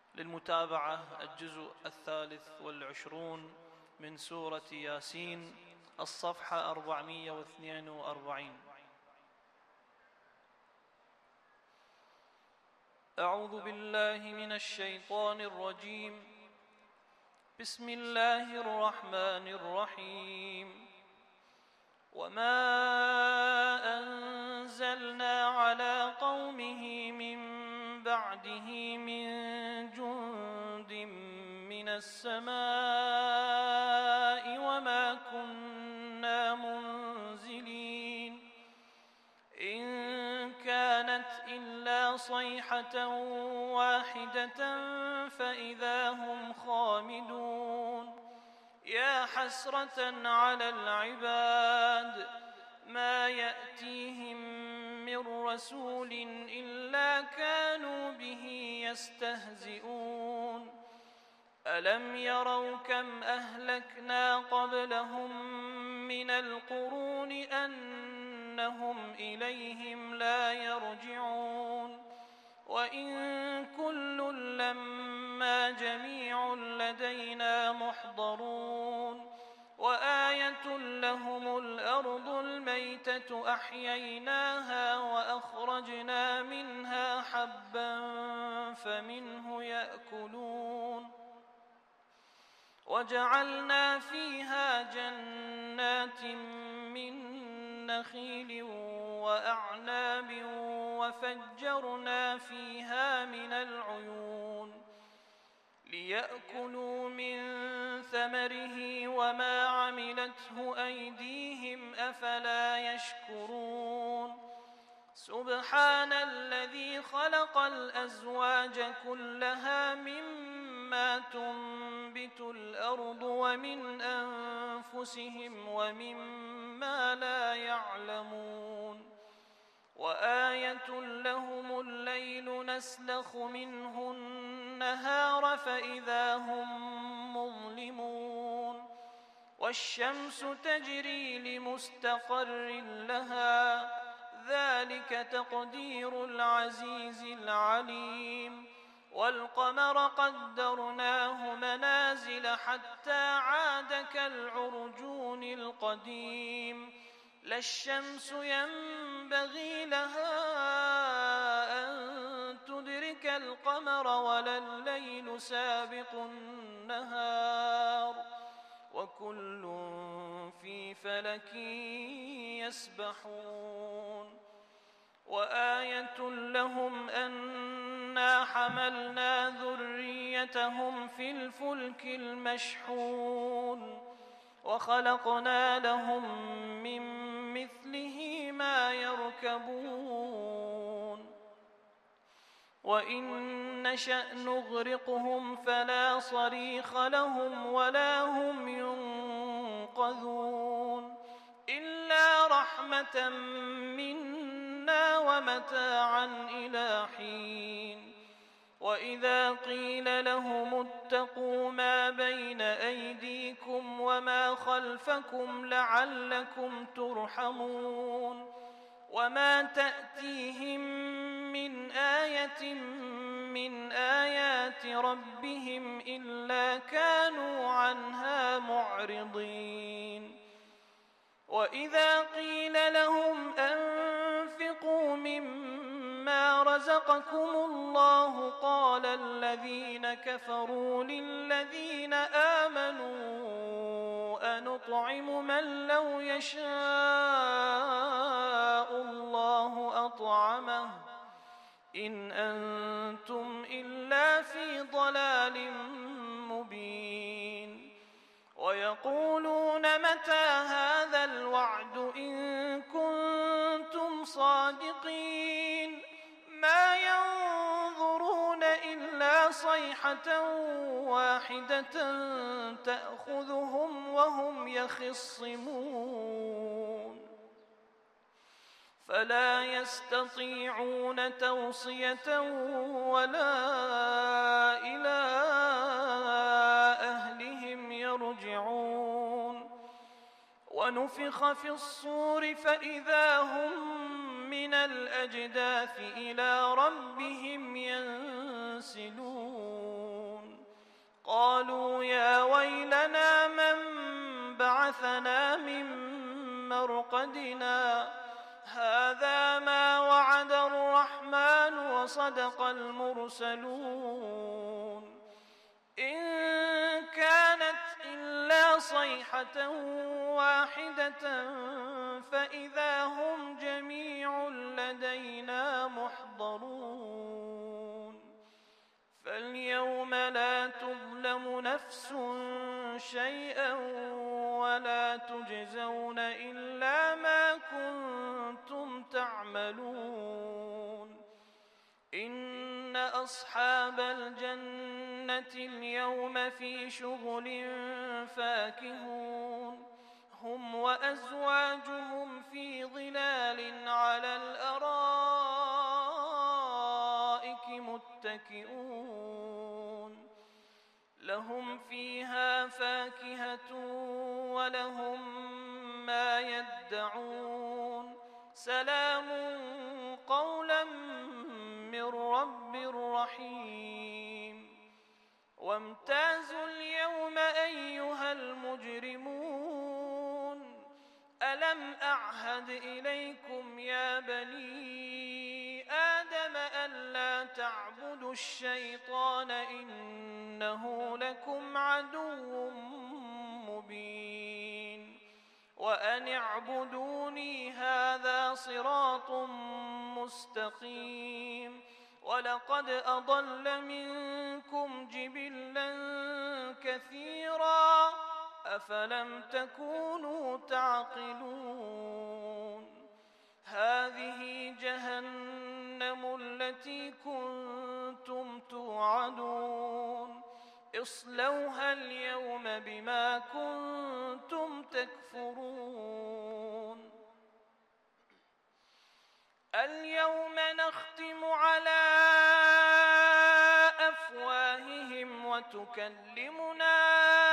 للمتابعة الجزء 23 من سورة ياسين، الصفحة 442. أعوذ بالله من الشيطان الرجيم. بسم الله الرحمن الرحيم. وما أنزلنا على قومه من بعده من جند من السماء وما كنا منزلين، إن كانت إلا صيحة واحدة فإذا هم خامدون. يا حسرة على العباد، ما يأتيهم من رسول إلا كانوا به يستهزئون. ألم يروا كم أهلكنا قبلهم من القرون أنهم إليهم لا يرجعون. وإن كل لما جميع لدينا محضرون. وآية لهم الأرض الميتة أحييناها وأخرجنا منها حبا فمنه يأكلون. وجعلنا فيها جنات من نخيل وأعناب وفجرنا فيها من العيون ليأكلوا من ثمره وما عملته أيديهم أفلا يشكرون. سبحان الذي خلق الأزواج كلها مما تنبت الأرض ومن أنفسهم ومما لا يعلمون. وآية لهم الليل نسلخ منه النهار فإذا هم مظلمون. والشمس تجري لمستقر لها، ذلك تقدير العزيز العليم. والقمر قدرناه منازل حتى عاد كالعرجون القديم. لا الشمس ينبغي لها أن تدرك القمر ولا الليل سابق النهار، وكل في فلك يسبحون. وآية لهم أنا حملنا ذريتهم في الفلك المشحون وخلقنا لهم من مثله ما يركبون. وإن نشأ نغرقهم فلا صريخ لهم ولا هم ينقذون، إلا رحمة منا ومتاعا إلى حين. وإذا قيل لهم اتقوا ما بين أيديكم وما خلفكم لعلكم ترحمون. وما تأتيهم من آية من آيات ربهم إلا كانوا عنها معرضين. وإذا قيل لهم أنفقوا مما رزقكم الله قال الذين كفروا للذين آمنوا أنطعم من لو يشاء الله أطعمه إن أنتم إلا في ضلال مبين. ويقولون متى هذا الوعد إن كنتم صادقين. ما ينظرون إلا صيحة واحدة تأخذهم وهم يخصمون، فلا يستطيعون توصية ولا إلى أهلهم يرجعون. ونفخ في الصور فإذا هم من الأجداث إلى ربهم ينسلون. قالوا يا ويلنا من بعثنا من مرقدنا هذا ما وعد الرحمن وصدق المرسلون إن كانت إلا صيحة واحدة فإذا هم جميع لدينا محضرون فاليوم لا تظلم نفس شيئا ولا تجزون إلا ما كنتم تعملون إن أصحاب الجنة اليوم في شغل فاكهون هم وأزواجهم في ظلال على الأرائك متكئون لهم فيها فاكهة ولهم ما يدعون سلام قولا من رب رحيم وامتازوا اليوم أيها المجرمون ألم أعهد إليكم يا بني آدم ألا تعبدوا الشيطان إنه لكم عدو مبين وأن اعبدوني هذا صراط مستقيم ولقد أضل منكم جبلا كثيرا أفلم تكونوا تعقلون هذه جهنم التي كنتم توعدون اصلوها اليوم بما كنتم تكفرون اليوم نختم على أفواههم وتكلمنا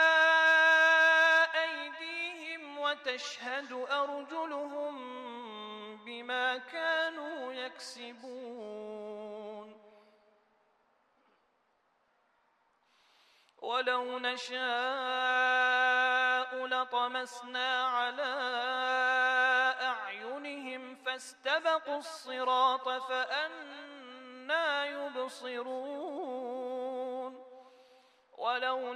أيديهم وتشهد أرجلهم بما كانوا يكسبون ولو نشاء لطمسنا على أعينهم فاستبقوا الصراط فأنى يبصرون ولو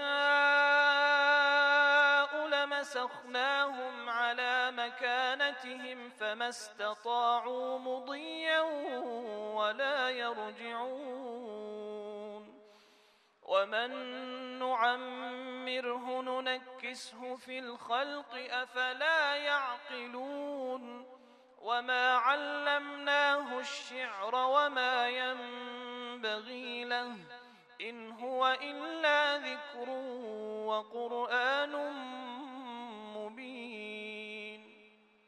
نشاء لمسخناهم على مكانتهم فما استطاعوا مضيا ولا يرجعون ومن نعمره ننكسه في الخلق أفلا يعقلون وما علمناه الشعر وما ينبغي له إن هو إلا ذكر وقرآن مبين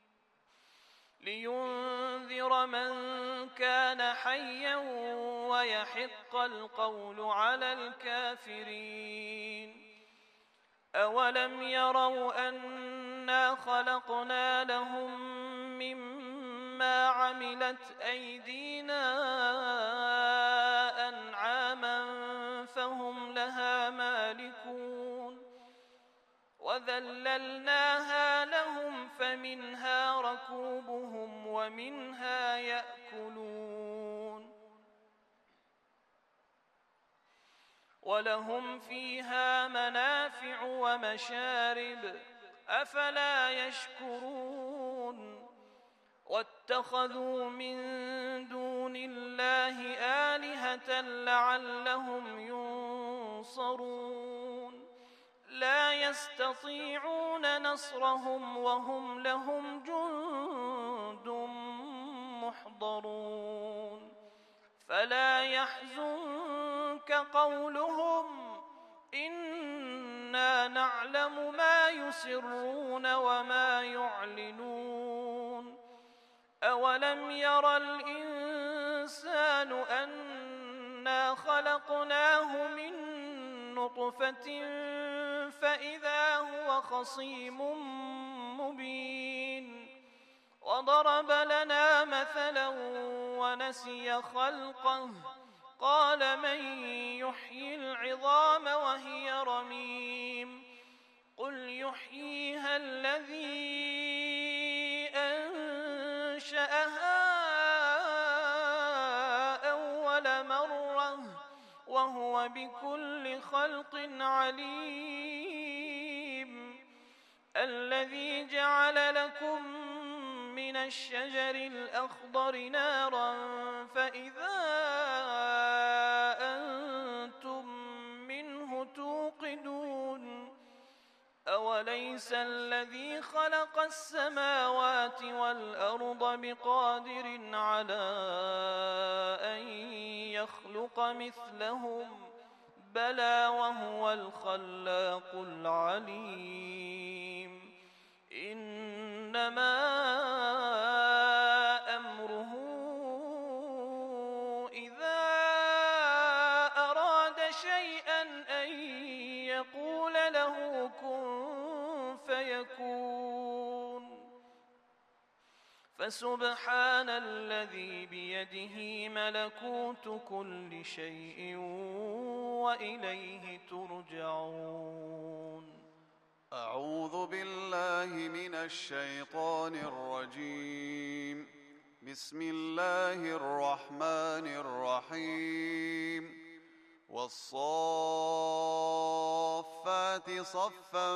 لينذر من كان حيا ويحق القول على الكافرين أولم يروا أنا خلقنا لهم مما عملت أيدينا أنعاما فهم لها مالكون وذللناها لهم فمنها ركوبهم ومنها يأكلون ولهم فيها منافع ومشارب أفلا يشكرون واتخذوا من دون الله آلهة لعلهم ينصرون لا يستطيعون نصرهم وهم لهم جند محضرون فلا يحزنك قولهم إنا نعلم ما يسرون وما يعلنون أولم ير الإنسان أنا خلقناه من نطفة فإذا هو خصيم مبين وضرب لنا مثلا ونسي خلقه قال من يحيي العظام وهي رميم قل يحييها الذي أنشأها أول مرة وهو بكل خلق عليم الذي جعل لكم من الشجر الأخضر نارا فإذا أنتم منه توقدون أوليس الذي خلق السماوات والأرض بقادر على أن يخلق مثلهم بلى وهو الخلاق العليم إنما أمره إذا أراد شيئا أن يقول له كن فيكون فسبحان الذي بيده ملكوت كل شيء وإليه ترجعون أعوذ بالله من الشيطان الرجيم. بسم الله الرحمن الرحيم. والصافات صفا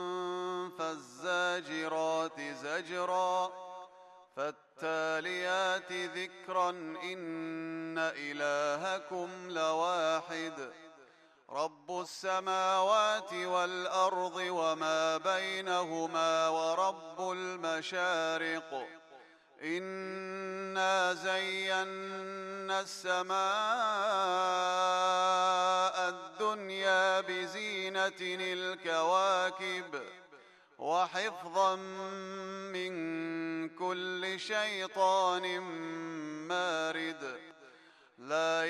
فالزاجرات زجرا فالتاليات ذكرا إن إلهكم لواحد رب السماوات والأرض وما بينهما ورب المشارق إنا زينا السماء الدنيا بزينة الكواكب وحفظا من كل شيطان مارد لا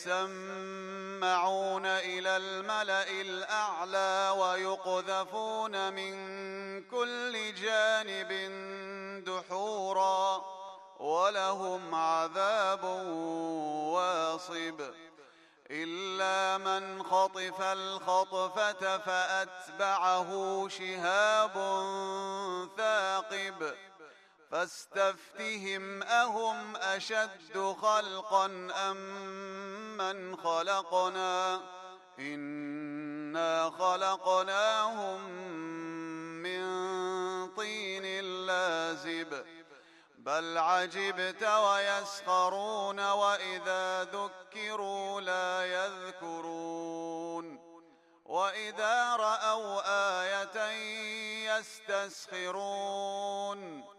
يسمعون إلى الملأ الأعلى ويقذفون من كل جانب دحورا ولهم عذاب واصب إلا من خطف الخطفة فأتبعه شهاب ثاقب فاستفتهم أهم أشد خلقا أم من خلقنا إنا خلقناهم من طين لازب بل عجبت ويسخرون وإذا ذكروا لا يذكرون وإذا رأوا آية يستسخرون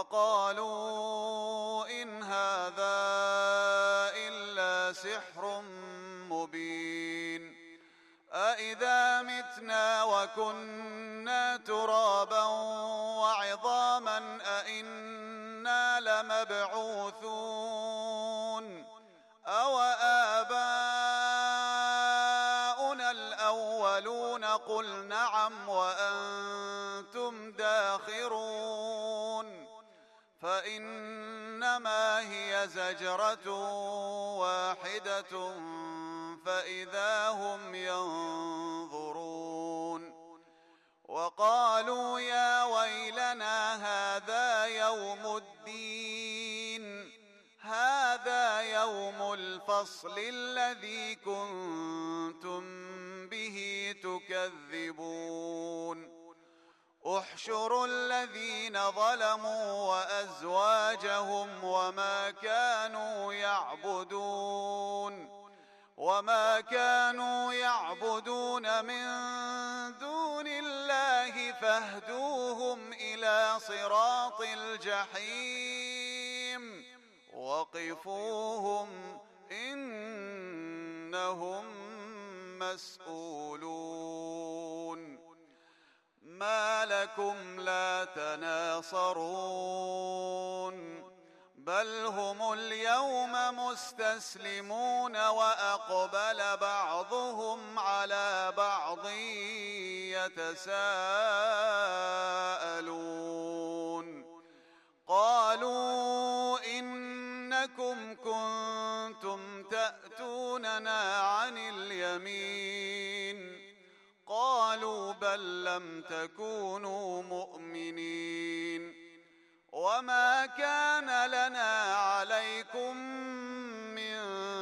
وقالوا إن هذا إلا سحر مبين أإذا متنا وكنا ترابا وعظاما أإنا لمبعوثون أو آباؤنا الأولون قل نعم وأنتم داخرون فإنما هي زجرة واحدة فإذا هم ينظرون وقالوا يا ويلنا هذا يوم الدين هذا يوم الفصل الذي كنتم به تكذبون احشروا الذين ظلموا وأزواجهم وما كانوا يعبدون من دون الله فاهدوهم إلى صراط الجحيم وقفوهم إنهم مسؤولون ما لكم لا تناصرون بل هم اليوم مستسلمون وأقبل بعضهم على بعض يتساءلون قالوا إنكم كنتم تأتون اليمين قالوا بل لم تكونوا مؤمنين وما كان لنا عليكم من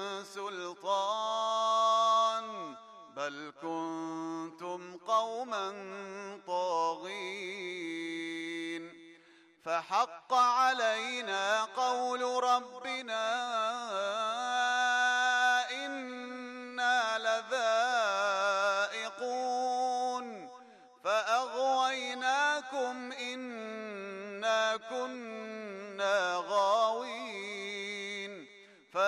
سلطان بل كنتم قوما طاغين فحق علينا قول ربنا إنا لذائقون فأغويناكم إنا كنا غاوين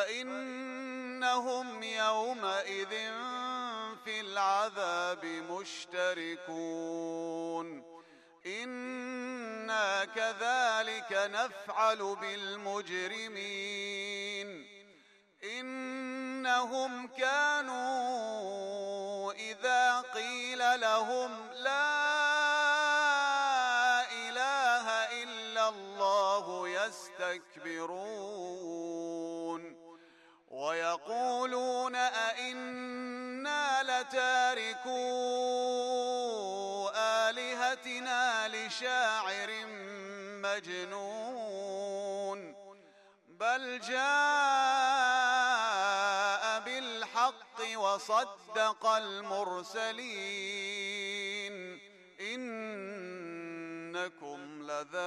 فإنهم يومئذ في العذاب مشتركون إنا كذلك نفعل بالمجرمين إنهم كانوا إذا قيل لهم لا إله إلا الله يستكبرون ويقولون أئنا لتاركو آلهتنا لشاعر مجنون بل جاء بالحق وصدق المرسلين إنكم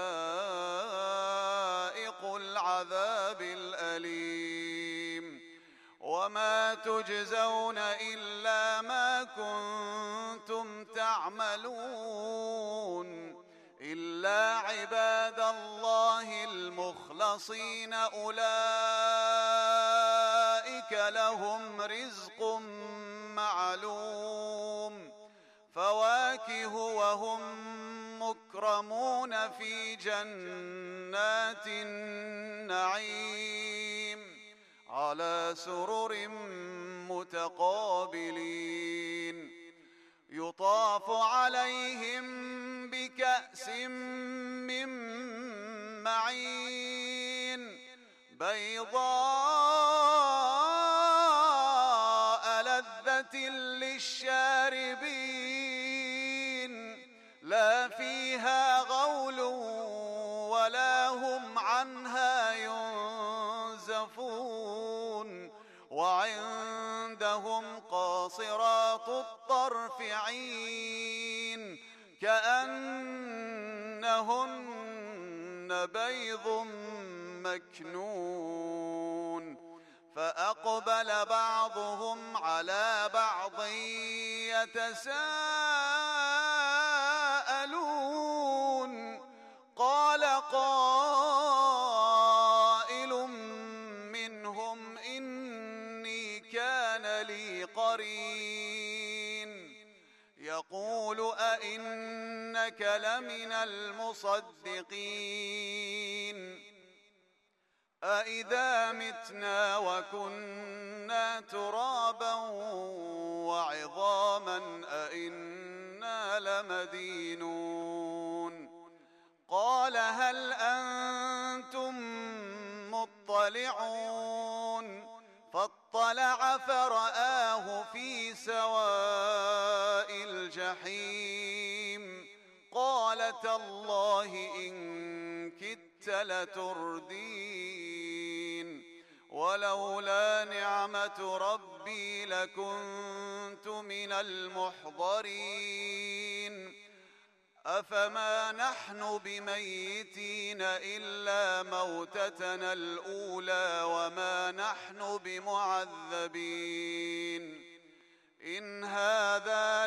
لذائق العذاب الأليم وما تجزون إلا ما كنتم تعملون إلا عباد الله المخلصين أولئك لهم رزق معلوم فواكه وهم مكرمون في جنات النعيم على سرر متقابلين يطاف عليهم بكأس من معين بيضاء لذة للشاربين لا فيها غول ولا هم عنها ينزفون وعندهم قاصرات الطرف عين كأنهن بيض مكنون فأقبل بعضهم على بعض يتساءلون قال قائل منهم إني كان لي قرين يقول أئنك لمن المصدقين أإذا متنا وكنا ترابا وعظاما أئنا لمدينون قال هل أنتم مطلعون فاطلع فرآه في سواء الجحيم قال تالله إن كدت لتردين ولولا نعمة ربي لكنت من المحضرين أفما نحن بميتين إلا موتتنا الأولى وما نحن بمعذبين إن هذا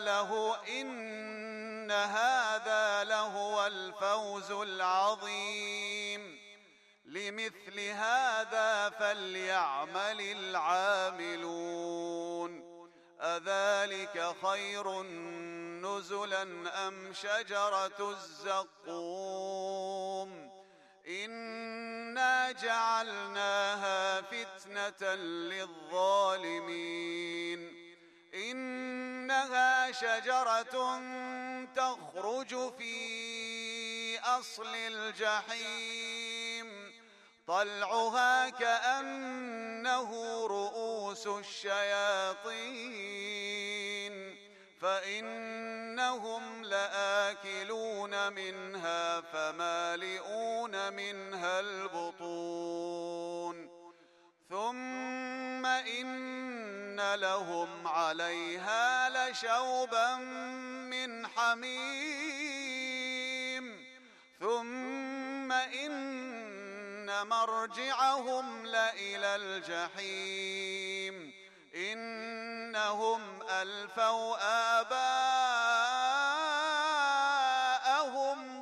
لهو الفوز العظيم لمثل هذا فليعمل العاملون أذلك خير نزلا أم شجرة الزقوم إنا جعلناها فتنة للظالمين إنها شجرة تخرج في أصل الجحيم طلعها كأنه رؤوس الشياطين فإنهم لآكلون منها فمالئون منها البطون ثم إن لهم عليها لشوبا من حميم ثم إن مرجعهم لإلى الجحيم إنهم ألفوا آباءهم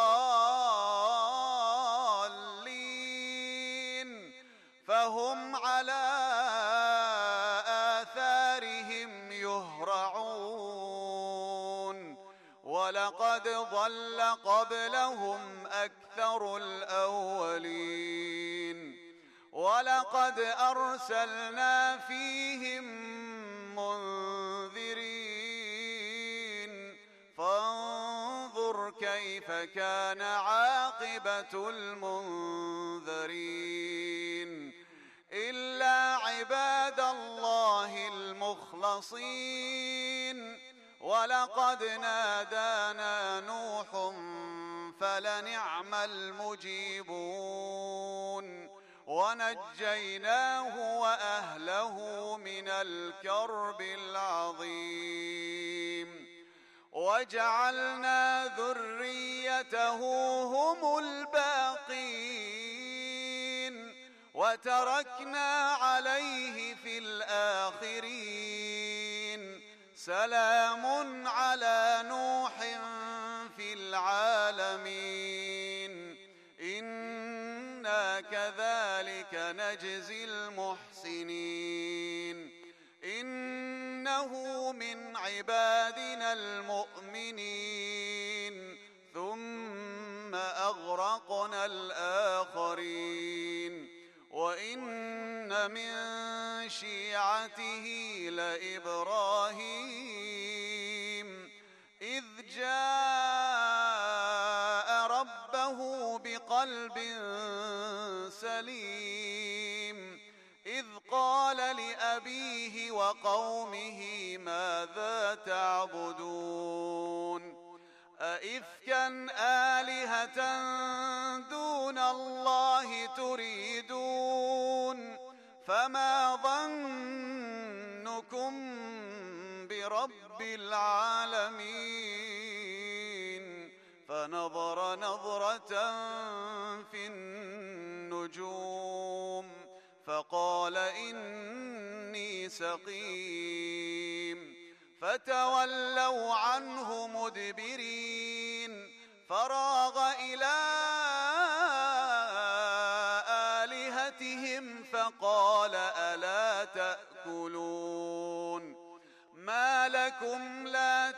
ضالين فهم على آثارهم يهرعون ولقد ضل قبلهم أكثر الأولين ولقد أرسلنا فيهم منذرين فانظر كيف كان عاقبة المنذرين إلا عباد الله المخلصين ولقد نادانا نوح فلنعم المجيبون ونجيناه وأهله من الكرب العظيم وجعلنا ذريته هم الباقين وتركنا عليه في الآخرين سلام على نوح في العالمين إنا كذلك نجزي المحسنين إنه من عبادنا المؤمنين ثم أغرقنا الآخرين وإن من شيعته لإبراهيم إذ جاء ربه بقلب سليم إذ قال لأبيه وقومه ماذا تعبدون أئفكا آلهة دون الله تريدون فما ظنكم برب العالمين فنظر نظرة في النجوم فقال إني سقيم فتولوا عنه مدبرين فراغ إلى آلهتهم فقال ألا تأكلون ما لكم لا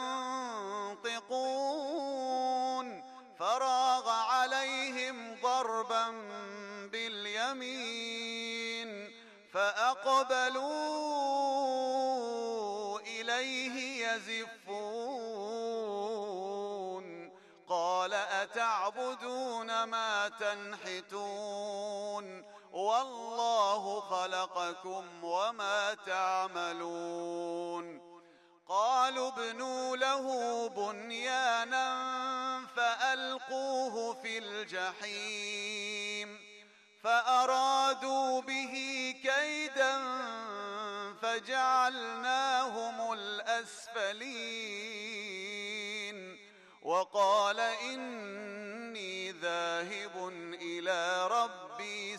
تنطقون فراغ عليهم ضربا باليمين فأقبلوا إليه يزفون قال أتعبدون ما تنحتون والله خلقكم وما تعملون قالوا ابنوا له بنيانا فألقوه في الجحيم فأرادوا به كيدا فجعلناهم الأسفلين وقال إني ذاهب إلى ربي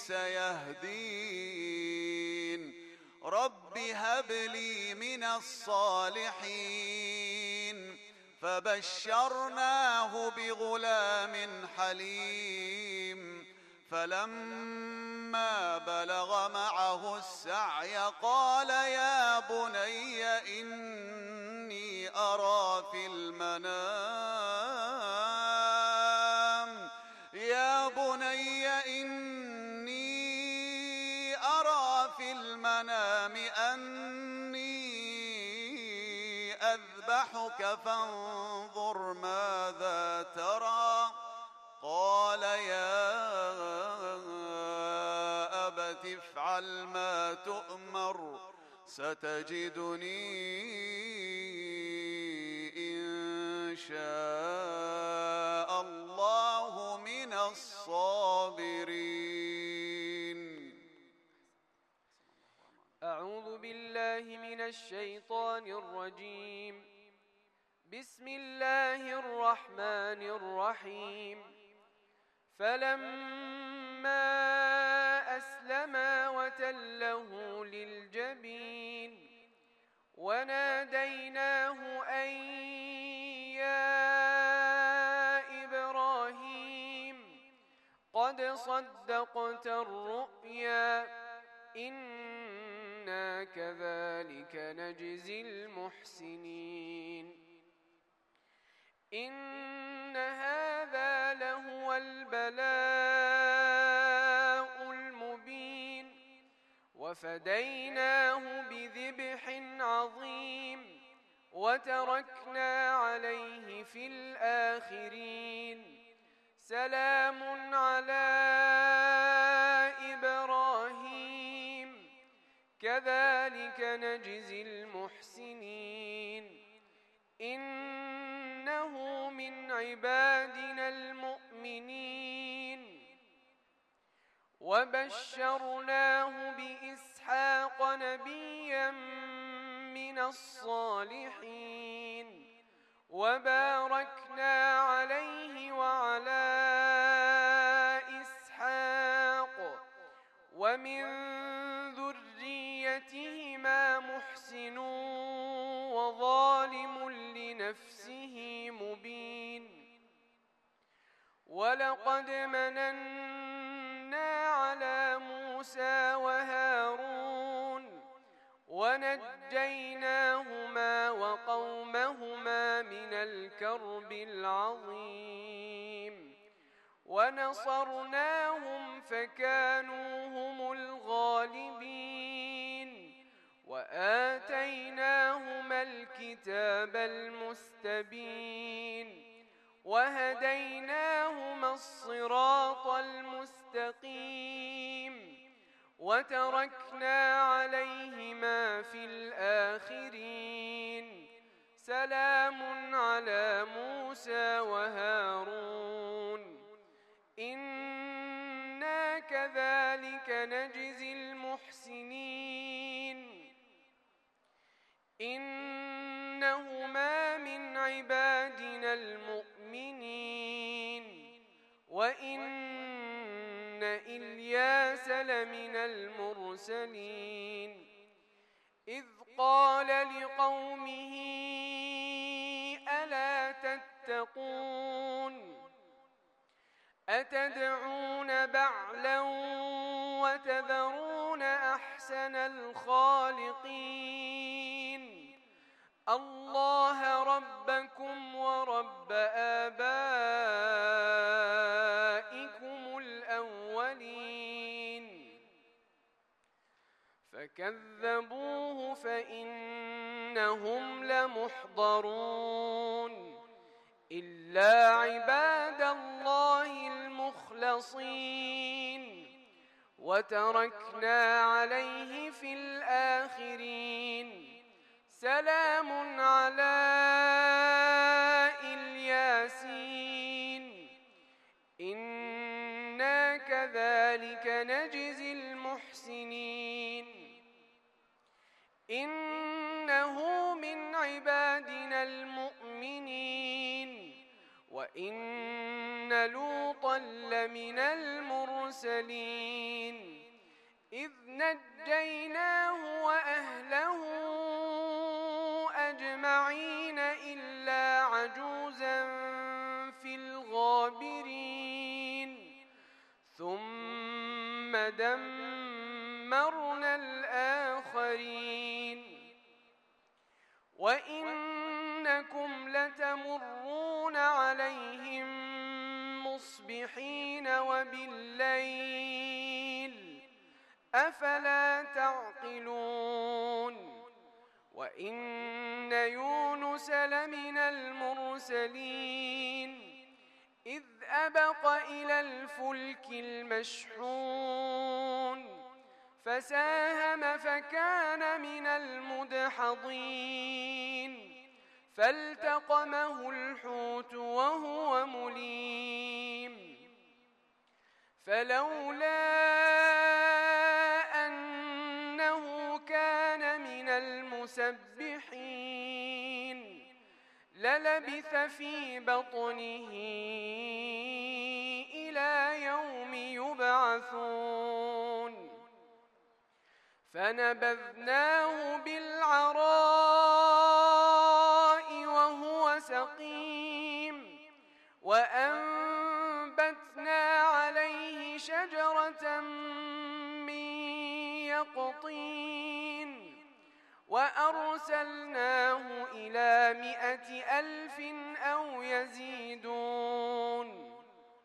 سيهدين رب هب لي من الصالحين فبشرناه بغلام حليم فلما بلغ معه السعي قال يا بني إني أرى في المنام أني أذبحك فانظر ماذا ترى قال يا أبت افعل ما تؤمر ستجدني شاء الله من الصابرين. أعوذ بالله من الشيطان الرجيم. بسم الله الرحمن الرحيم. فلما أسلما وتله للجبين وناديناه أن يا إبراهيم قد صدقت الرؤيا إنا كذلك نجزي المحسنين. إن هذا لهو البلاء المبين وفديناه بذبح عظيم وتركنا عليه في الآخرين. سلام على إبراهيم كذلك نجزي المحسنين. إنه من عبادنا المؤمنين. وبشرناه بإسحاق نبيا من الصالحين وباركنا عليه وعلى إسحاق ومن ذريتهما محسن وظالم لنفسه مبين. ولقد مننا على موسى وهارون ونجيناهما وقومهما من الكرب العظيم ونصرناهم فكانوا هم الغالبين. وآتيناهما الكتاب المستبين وهديناهما الصراط المستقيم وتركنا عليهما في الآخرين. سلام على موسى وهارون إنا كذلك نجزي المحسنين. إنهما من عبادنا المؤمنين. وإن إلياس لمن المرسلين. إذ قال لقومه ألا تتقون أتدعون بعلا وتذرون أحسن الخالقين الله ربكم ورب آبائكم الأولين. فكذبوه فإنهم لمحضرون إلا عباد الله المخلصين. وتركنا عليه في الآخرين. سلام على الياسين إنا كذلك نجزي المحسنين. إنه من عبادنا المؤمنين. وإن لوطا لمن المرسلين. إذ نجيناه وأهله أجمعين إلا عجوزا في الغابرين. ثم دمرنا الآخرين. وإنكم لتمرون عليهم مصبحين وبالليل أفلا تعقلون. وإن يونس لمن المرسلين. إذ أبق إلى الفلك المشحون فساهم فكان من المدحضين. فالتقمه الحوت وهو مليم فلولا أنه كان من المسبحين للبث في بطنه إلى يوم يبعثون فنبذناه بالعراء وهو سقيم وأنبتنا عليه شجرة من يقطين وأرسلناه إلى 100,000 أو يزيدون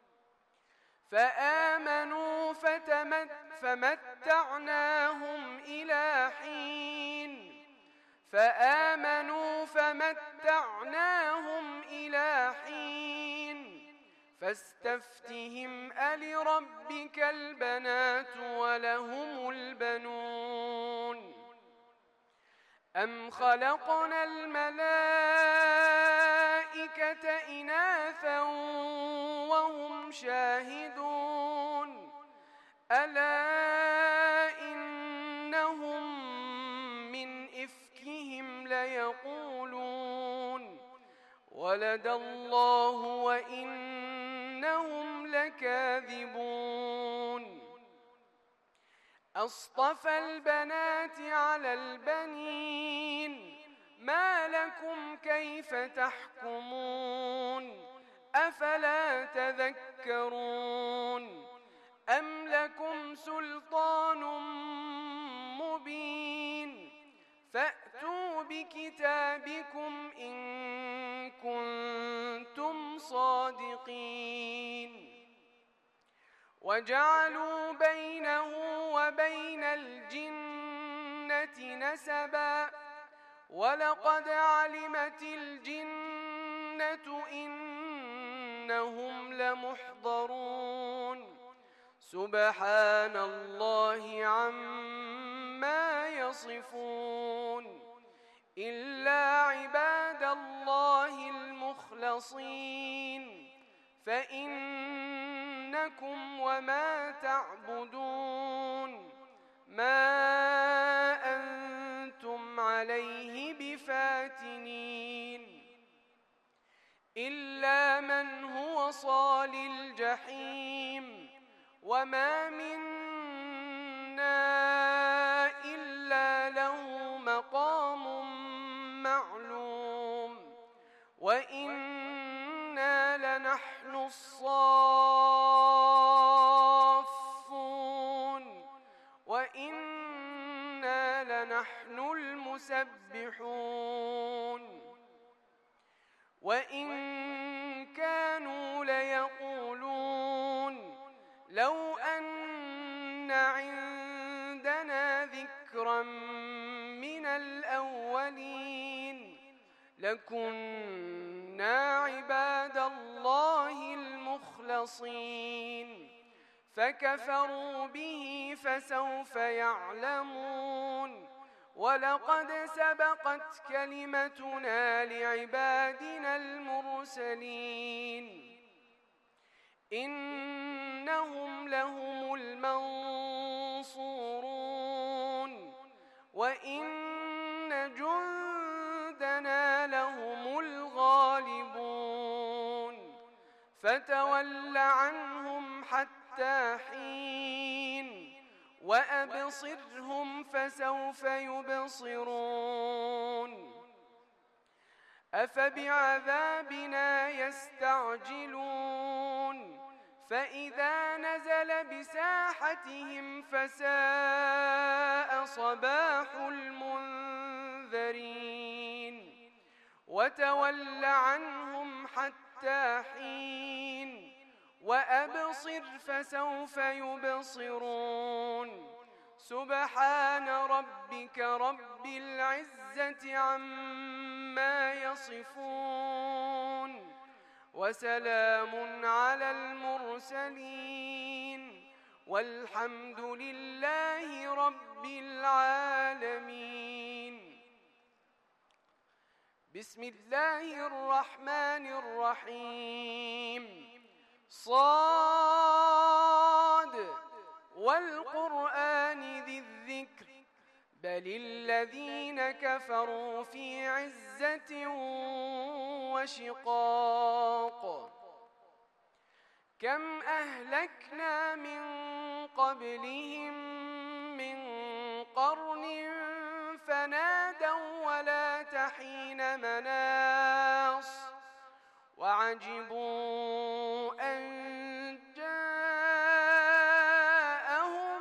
فآمنوا فمتعناهم إلى حين فاستفتهم ألربك البنات ولهم البنون أم خلقنا الملائكة إناثا وهم شاهدون ألا إنهم من إفكهم ليقولون ولد الله وإنهم لكاذبون أصطفى البنات على البنين ما لكم كيف تحكمون أفلا تذكرون أم لكم سلطان مبين فأتوا بكتابكم إن كنتم صادقين وجعلوا بينه وبين الجنة نسبا ولقد علمت الجنة إنهم لمحضرون سبحان الله عما يصفون إلا عباد الله المخلصين فإنكم وما تعبدون ما أنتم عليه بفاتنين إلا من هو صال الجحيم وما منا إلا له مقام معلوم وإنا لنحن الصافون وإنا لنحن المسبحون وإن كانوا ليقولون لو أن عندنا ذكرا من الأولين لكنا عباد الله المخلصين فكفروا به فسوف يعلمون ولقد سبقت كلمتنا لعبادنا المرسلين إنهم لهم المنصورون وإن جندنا لهم الغالبون فتول عنهم حتى حين وأبصرهم فسوف يبصرون أفبعذابنا يستعجلون فإذا نزل بساحتهم فساء صباح المنذرين وتول عنهم حتى حين وأبصر فسوف يبصرون سبحان ربك رب العزة عما يصفون وسلام على المرسلين والحمد لله رب العالمين. بسم الله الرحمن الرحيم صاد والقرآن ذي الذكر بل الذين كفروا في عزة وشقاق كم أهلكنا من قبلهم من قرن فنادوا ولا تحين مناص وعجبوا أن جاءهم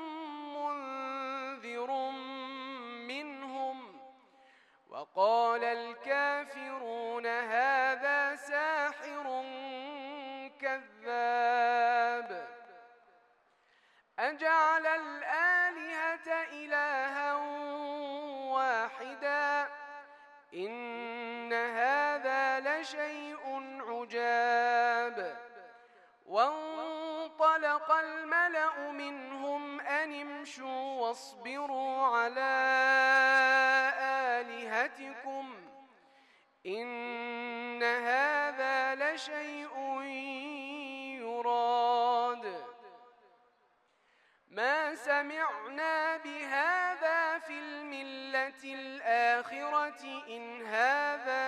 منذر منهم وقال الكافرون هذا ساحر كذاب أجعل الآلهة إلها واحدا إن هذا لشيء عجاب وانطلق الملأ منهم أن امشوا واصبروا على آلهتكم إن هذا لشيء يراد ما سمعنا بهذا في الملة الآخرة إن هذا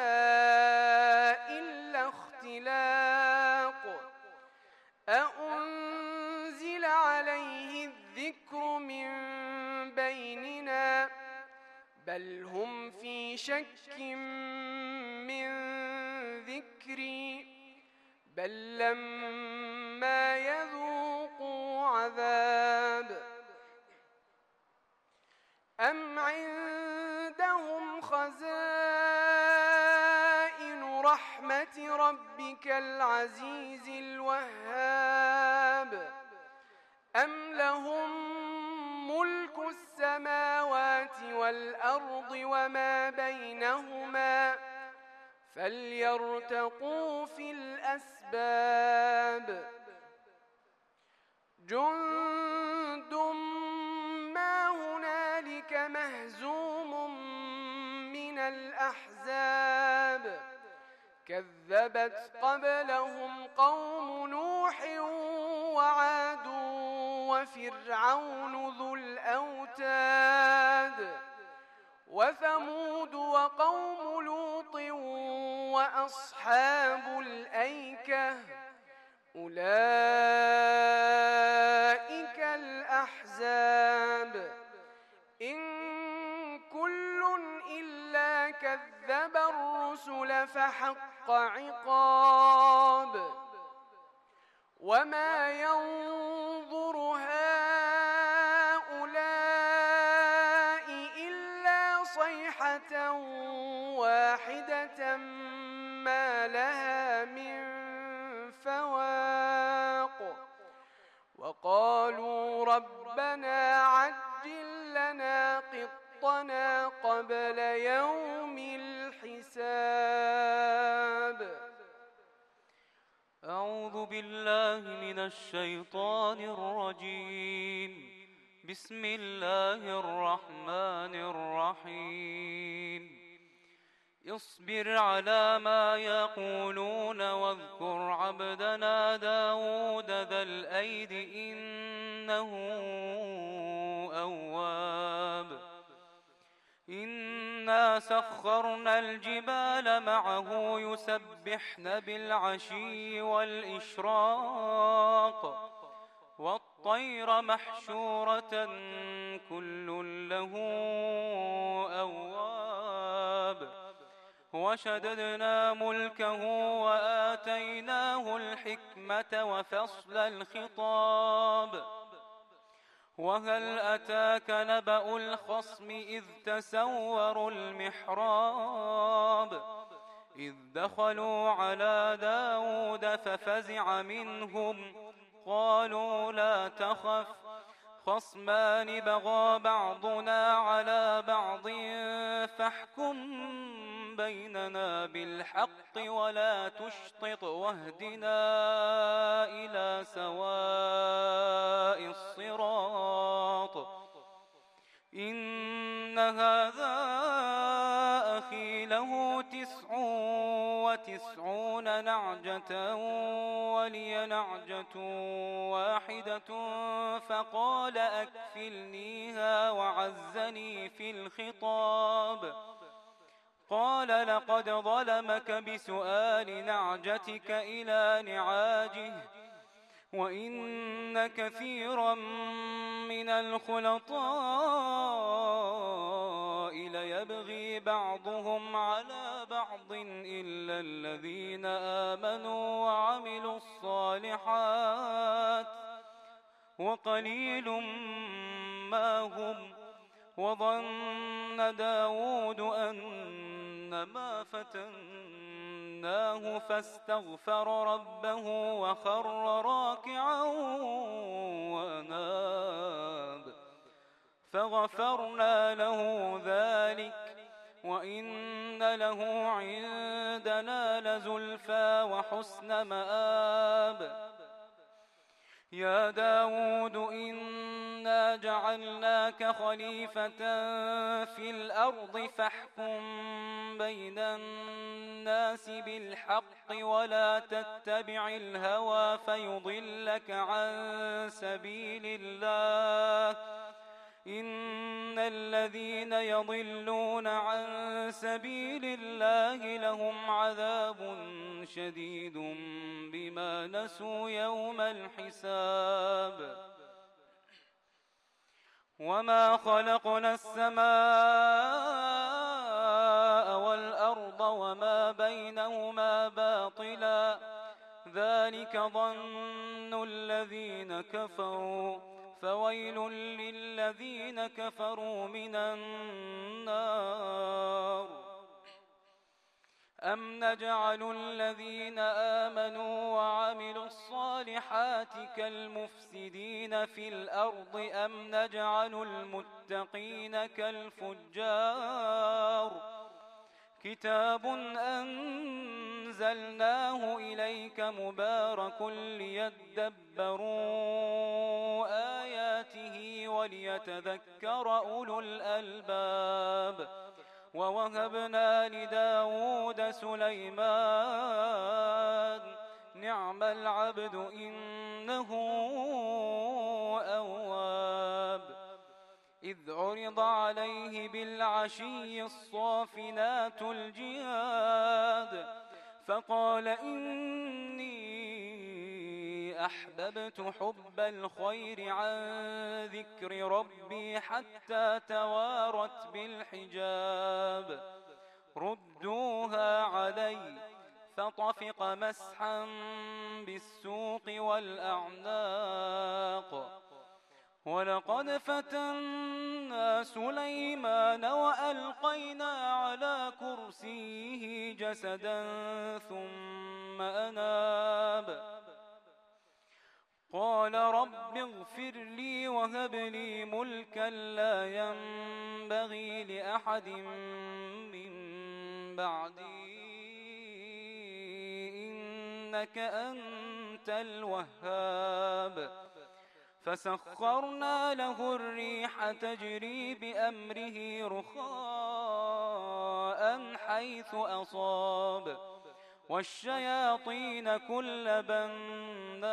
إلا اختلاق أأنزل عليه الذكر من بيننا بل هم في شك من ذكري بل لما يذوقوا عذاب أم عندهم خزائن رحمة ربك العزيز الوهاب أم لهم ملك السماوات والأرض وما بينهما فليرتقوا في الأسباب جند ما هنالك مهزوم من الأحزاب كذبت قبلهم قوم نوح وعاد وفرعون ذو الأوتاد وثمود وقوم لوط وأصحاب الأيكة أولئك الأحزاب إن كل إلا كذب الرسل فحق عقاب وما ينظر هؤلاء إلا صيحة واحدة ما لها من فواق وقالوا ربنا عجل لنا قطنا قبل يوم الحساب أعوذ بالله من الشيطان الرجيم بسم الله الرحمن الرحيم اصبر على ما يقولون واذكر عبدنا داود ذا الأيد إنه أواب إنا سخرنا الجبال معه يسبحن بالعشي والإشراق والطير محشورة كل له أواب وشددنا ملكه وآتيناه الحكمة وفصل الخطاب وهل أتاك نبأ الخصم إذ تسوروا المحراب إذ دخلوا على داود ففزع منهم قالوا لا تخف خصمان بغى بعضنا على بعض فاحكم بيننا بالحق ولا تشطط واهدنا إلى سواء الصراط إن هذا أخي له 99 نعجة ولي نعجة واحدة فقال أكفلنيها وعزني في الخطاب. قال لقد ظلمك بسؤال نعجتك إلى نعاجه وإن كثيرا من الخلطاء ليبغي بعضهم على بعض إلا الذين آمنوا وعملوا الصالحات وقليل ما هم. وظن داود أنما فتناه فاستغفر ربه وخر راكعا وأناب فغفرنا له ذلك وإن له عندنا لزلفى وحسن مآب. يا داود إنا جعلناك خليفة في الأرض فاحكم بين الناس بالحق ولا تتبع الهوى فيضلك عن سبيل الله. إن الذين يضلون عن سبيل الله لهم عذاب شديد بما نسوا يوم الحساب. وما خلقنا السماء والأرض وما بينهما باطلا ذلك ظن الذين كفروا فويل للذين كفروا من النار. أم نجعل الذين آمنوا وعملوا الصالحات كالمفسدين في الأرض أم نجعل المتقين كالفجار. كتاب أنزلناه إليك مبارك ليدبروا آياته وليتذكر أولو الألباب. ووهبنا لداود سليمان نعم العبد إنه أواب. إذ عرض عليه بالعشي الصافنات الجياد فقال إني أحببت حب الخير عن ذكر ربي حتى توارت بالحجاب. ردوها علي فطفق مسحا بالسوق والأعناق. ولقد فتنا سليمان وألقينا على كرسيه جسدا ثم أناب. قال رب اغفر لي وهب لي ملكا لا ينبغي لأحد من بعدي إنك أنت الوهاب. فسخرنا له الريح تجري بأمره رخاء حيث أصاب والشياطين كل بناء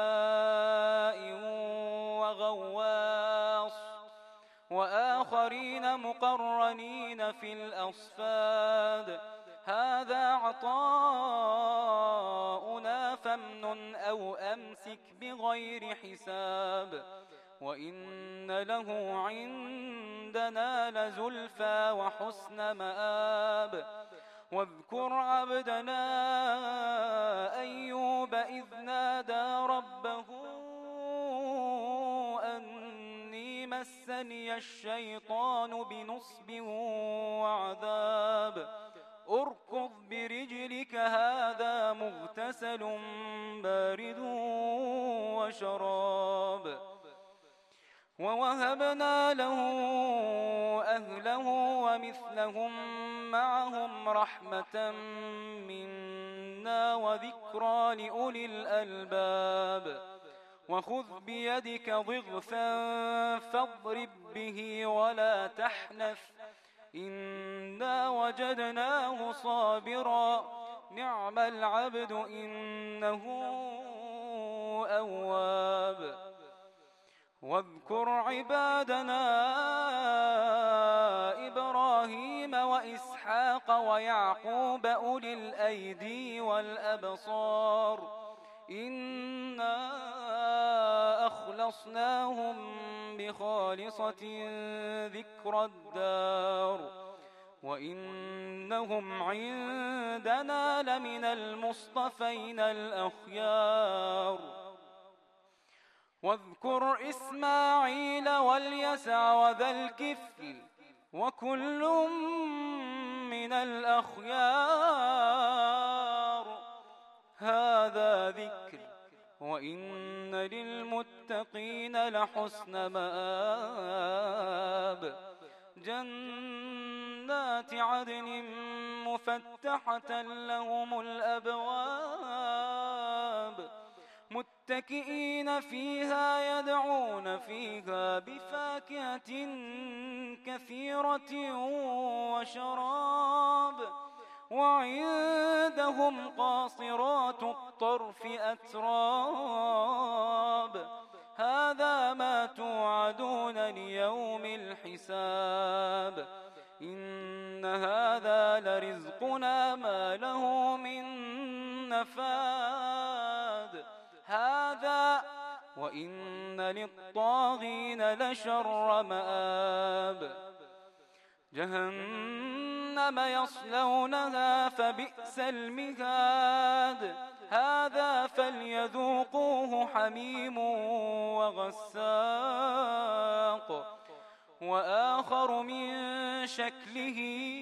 وغواص وآخرين مقرنين في الأصفاد. هذا عطاؤنا فامنن أو أمسك بغير حساب. وإن له عندنا لزلفى وحسن مآب. واذكر عبدنا أيوب إذ نادى ربه أني مسني الشيطان بنصب وعذاب. اركض برجلك هذا مغتسل بارد وشراب. ووهبنا له أهله ومثلهم معهم رحمة منا وذكرى لأولي الألباب. وخذ بيدك ضغثا فاضرب به ولا تحنث إنا وجدناه صابرا نعم العبد إنه أواب واذكر عبادنا إبراهيم وإسحاق ويعقوب أولي الأيدي والأبصار إنا أخلصناهم بخالصة ذكر الدار وإنهم عندنا لمن المصطفين الأخيار واذكر إسماعيل واليسع وذا الكفل وكل من الأخيار هذا ذكر وإن للمتقين لحسن مآب جنات عدن مفتحة لهم الأبواب متكئين فيها يدعون فيها بفاكهة كثيرة وشراب وعندهم قاصرات الطرف أتراب هذا ما توعدون ليوم الحساب إن هذا لرزقنا ما له من نفاد هذا وإن للطاغين لشر مآب جهنم يصلونها فبئس المهاد هذا فليذوقوه حميم وغساق وآخر من شكله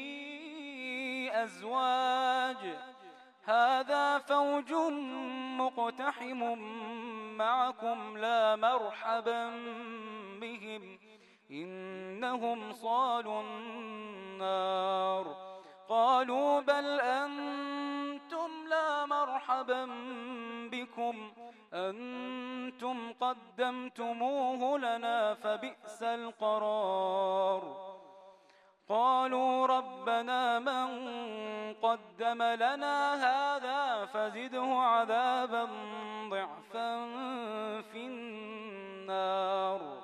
أزواج هذا فوج مقتحم معكم لا مرحبا بهم إنهم صالوا النار قالوا بل أنتم لا مرحبا بكم أنتم قدمتموه لنا فبئس القرار قالوا ربنا من قدم لنا هذا فزده عذابا ضعفا في النار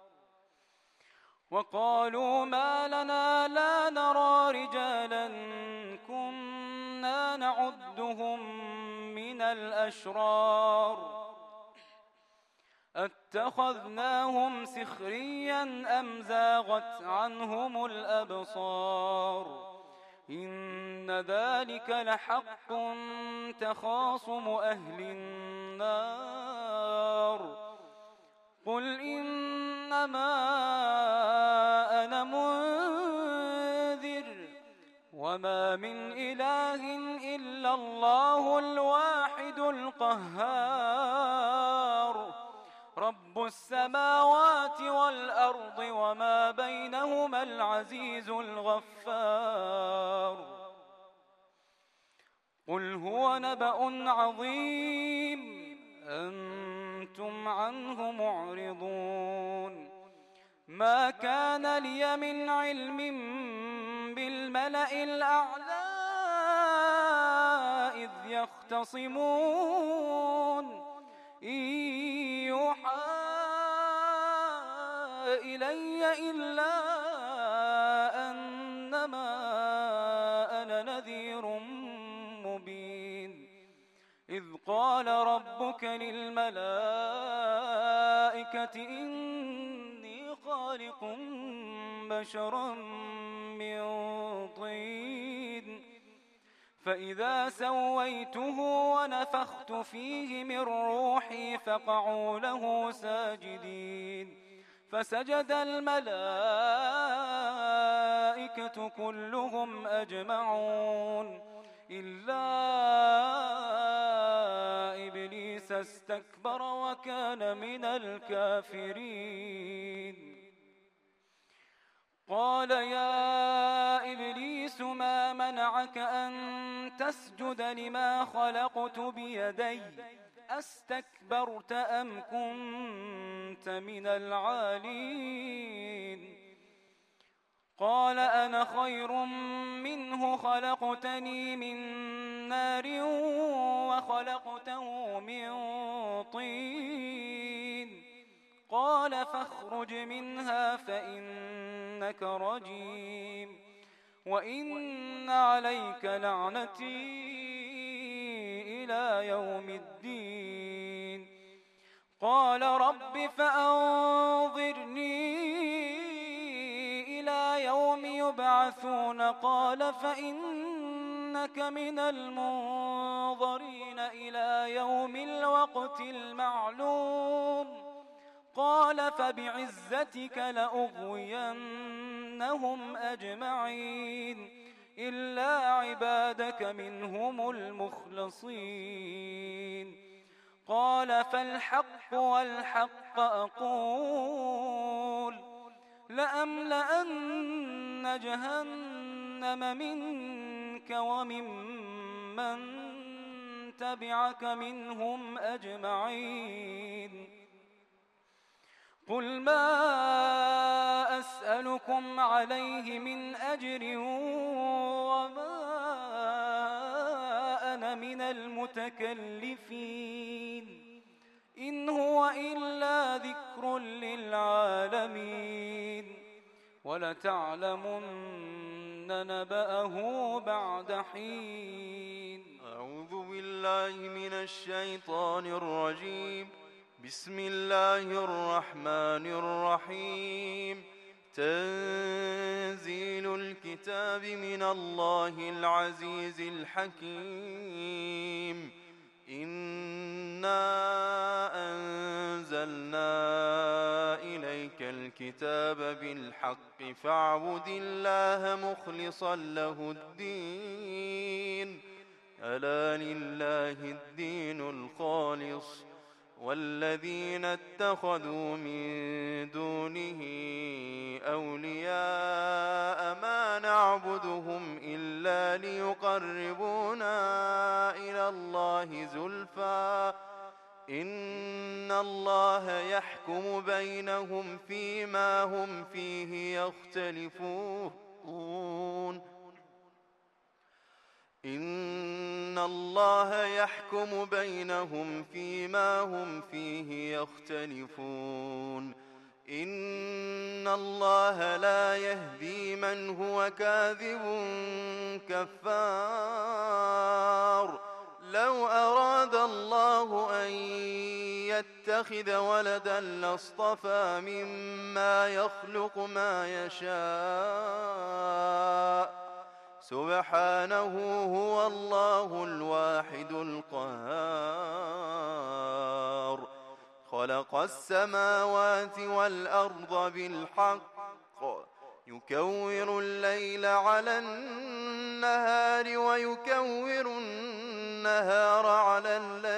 وقالوا ما لنا لا نرى رجالا كنا نعدهم من الأشرار اتخذناهم سخريا أم زاغت عنهم الأبصار إن ذلك لحق تخاصم أهل النار قل إنما أنا منذر وما من إله إلا الله الواحد القهار رب السماوات والأرض وما بينهما العزيز الغفار قل هو نبأ عظيم أنتم عنه معرضون ما كان لي من علم بالملأ الأعلى إذ يختصمون إن يوحى إلي إلا أنما أنا نذير مبين إذ قال ربك للملائكة إني خالق بشرا من طين فإذا سويته ونفخت فيه من روحي فقعوا له ساجدين فسجد الملائكة كلهم أجمعون إلا إبليس استكبر وكان من الكافرين قال يا إبليس ما منعك أن تسجد لما خلقت بيدي أستكبرت أم كنت من العالين قال أنا خير منه خلقتني من نار وخلقته من طين قال فاخرج منها فإنك رجيم وإن عليك لعنتي إلى يوم الدين قال رب فأنظرني إلى يوم يبعثون قال فإنك من المنظرين إلى يوم الوقت المعلوم قال فبعزتك لأغوينهم أجمعين إلا عبادك منهم المخلصين قال فالحق والحق أقول لأملأن جهنم منك وممن تبعك منهم أجمعين قل ما أسألكم عليه من أجر وما أنا من المتكلفين إن هو إلا ذكر للعالمين ولتعلمن نبأه بعد حين. أعوذ بالله من الشيطان الرجيم. بسم الله الرحمن الرحيم. تنزيل الكتاب من الله العزيز الحكيم. إنا أنزلنا إليك الكتاب بالحق فاعبد الله مخلصا له الدين ألا لله الدين الخالص والذين اتخذوا من دونه أولياء ما نعبدهم إلا ليقربونا إلى الله زلفى إن الله يحكم بينهم فيما هم فيه يختلفون إن الله يحكم بينهم فيما هم فيه يختلفون إن الله لا يهدي من هو كاذب كفار لو أراد الله أن يتخذ ولدا لاصطفى مما يخلق ما يشاء سبحانه هو الله الواحد القهار خلق السماوات والأرض بالحق يكور الليل على النهار ويكور النهار على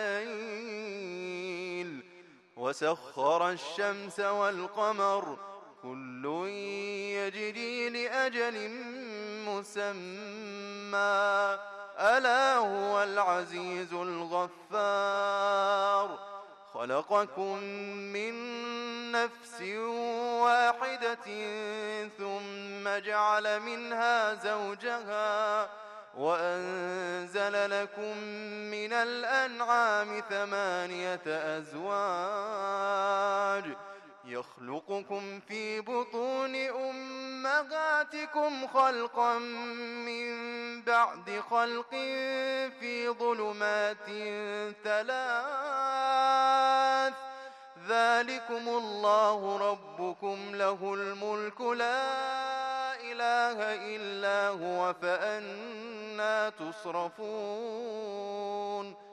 الليل وسخر الشمس والقمر كل يجري لأجل مسمى ألا هو العزيز الغفار خلقكم من نفس واحدة ثم جعل منها زوجها وأنزل لكم من الأنعام 8 أزواج يخلقكم في بطون أمهاتكم خلقا من بعد خلق في ظلمات 3 ذلكم الله ربكم له الملك لا إله إلا هو فأنى تصرفون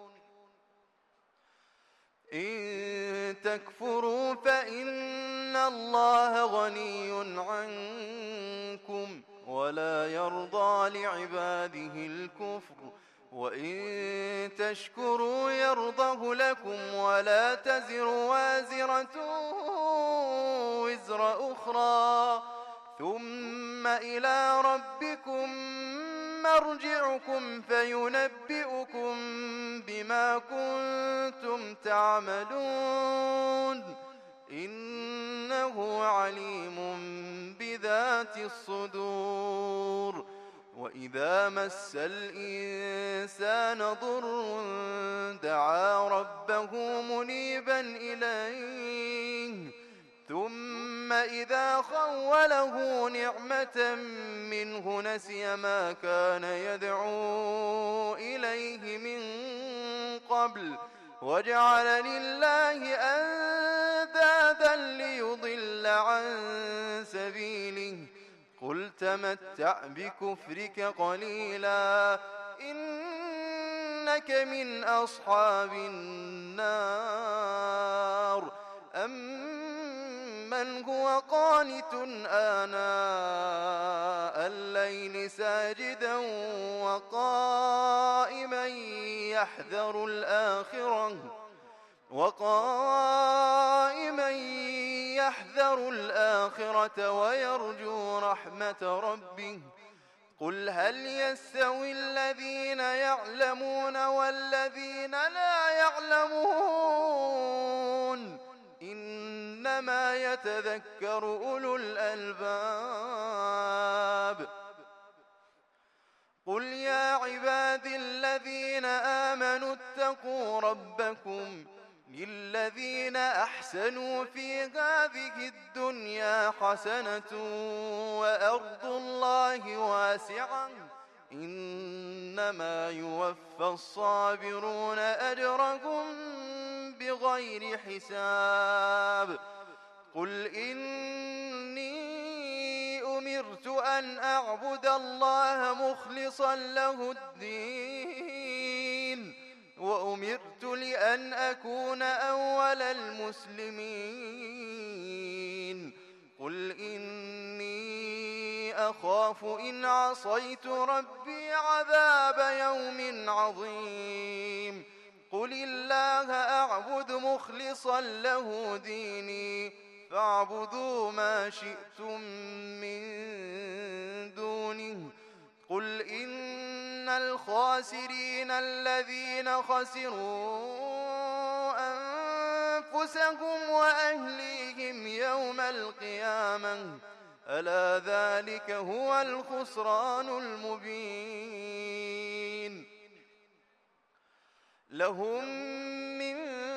إن تكفروا فإن الله غني عنكم ولا يرضى لعباده الكفر وإن تشكروا يرضه لكم ولا تزر وازرة وزر أخرى ثم إلى ربكم مرجعكم فينبئكم بما كنتم تعملون إنه عليم بذات ذات الصدور وإذا مس الإنسان ضر دعا ربه منيبا إليه ثم إذا خوله نعمة منه نسي ما كان يدعو إليه من قبل وجعل لله أندادا ليضل عن سبيله قل تمتع بكفرك قليلا إنك من أصحاب النار أمن هو قانت آناء الليل ساجدا وقائما يحذر الآخرة ويرجو رحمة ربه قل هل يستوي الذين يعلمون والذين لا يعلمون إنما يتذكر أولو الألباب قل يا عبادي الذين آمنوا اتقوا ربكم للذين أحسنوا في هذه الدنيا حسنة وأرض الله واسعة إنما يوفى الصابرون أجرهم بغير حساب قل إني أمرت أن أعبد الله مخلصا له الدين وأمرت لأن أكون أول المسلمين قل إني أخاف إن عصيت ربي عذاب يوم عظيم قل الله أعبد مخلصا له ديني فاعبدوا ما شئتم من دونه قل إن الخاسرين الذين خسروا أنفسهم وأهليهم يوم القيامة ألا ذلك هو الخسران المبين لهم من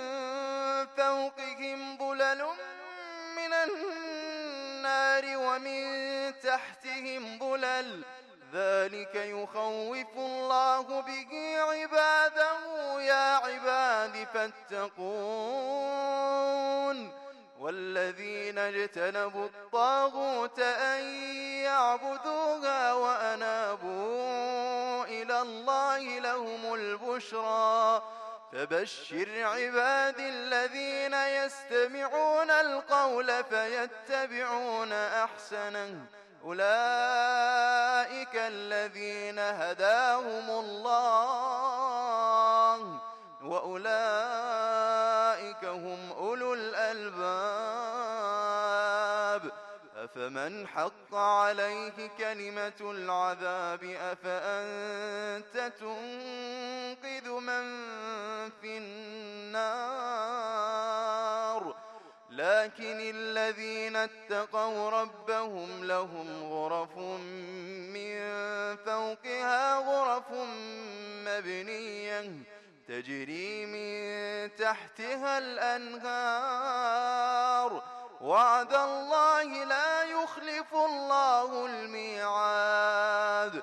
فوقهم ظلل من النار ومن تحتهم ظلل ذلك يخوف الله به عباده يا عباد فاتقون والذين اجتنبوا الطاغوت أن يعبدوها وأنابوا إلى الله لهم البشرى فبشر عباد الذين يستمعون القول فيتبعون أحسنه أولئك الذين هداهم الله وأولئك هم أولو الألباب أفمن حق عليه كلمة العذاب أفأنت تنقذ من في النار لكن الذين اتقوا ربهم لهم غرف من فوقها غرف مبنية تجري من تحتها الأنهار وعد الله لا يخلف الله الميعاد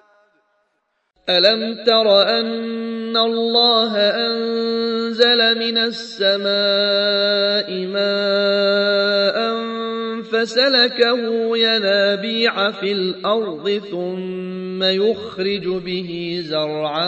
ألم تر أن الله أنزل من السماء ماء فسلكه ينابيع في الأرض ثم يخرج به زرعا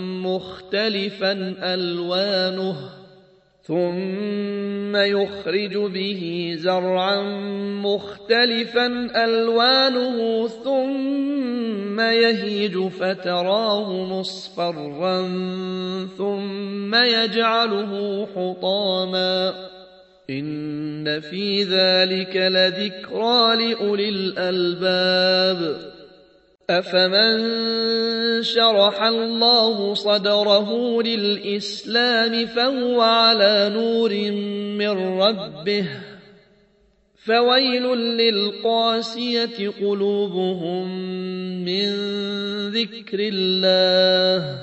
مختلفا ألوانه ثم يهيج فتراه مصفرا ثم يجعله حطاما إن في ذلك لذكرى لأولي الألباب أفمن شرح الله صدره للإسلام فهو على نور من ربه فويل للقاسية قلوبهم من ذكر الله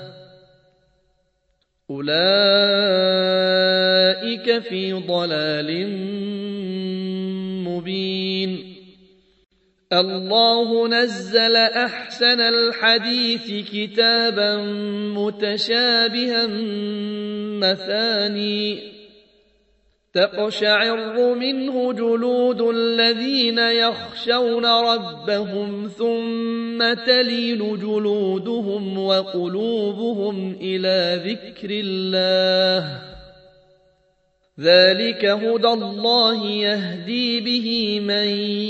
أولئك في ضلال مبين. الله نزل أحسن الحديث كتابا متشابها مثاني تقشعر منه جلود الذين يخشون ربهم ثم تلين جلودهم وقلوبهم إلى ذكر الله ذلك هدى الله يهدي به من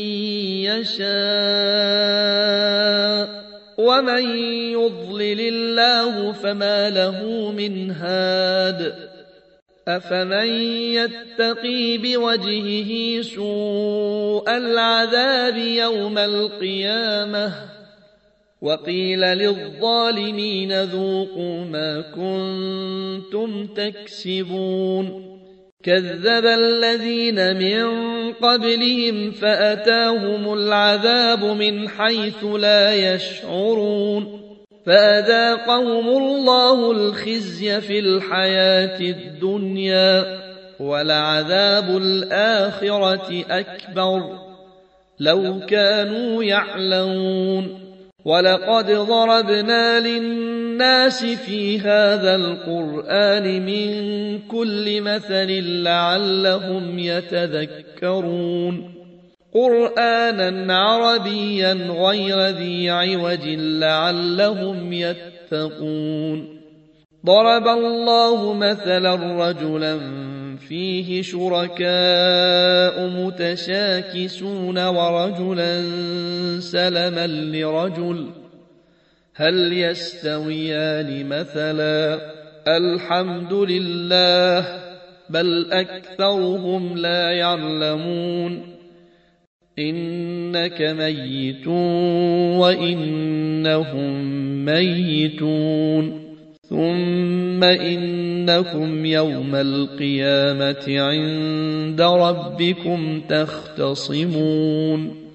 يشاء ومن يضلل الله فما له من هاد أفمن يتقي بوجهه سوء العذاب يوم القيامة وقيل للظالمين ذوقوا ما كنتم تكسبون. كذب الذين من قبلهم فأتاهم العذاب من حيث لا يشعرون فأذاقهم الله الخزي في الحياة الدنيا ولعذاب الآخرة أكبر لو كانوا يعلمون. ولقد ضربنا للناس في هذا القرآن من كل مثل لعلهم يتذكرون قرآنا عربيا غير ذي عوج لعلهم يتقون. ضرب الله مثلا رجلا فيه شركاء متشاكسون ورجلا سلما لرجل هل يستويان مثلا الحمد لله بل أكثرهم لا يعلمون. إنك ميت وإنهم ميتون ثم إنكم يوم القيامة عند ربكم تختصمون.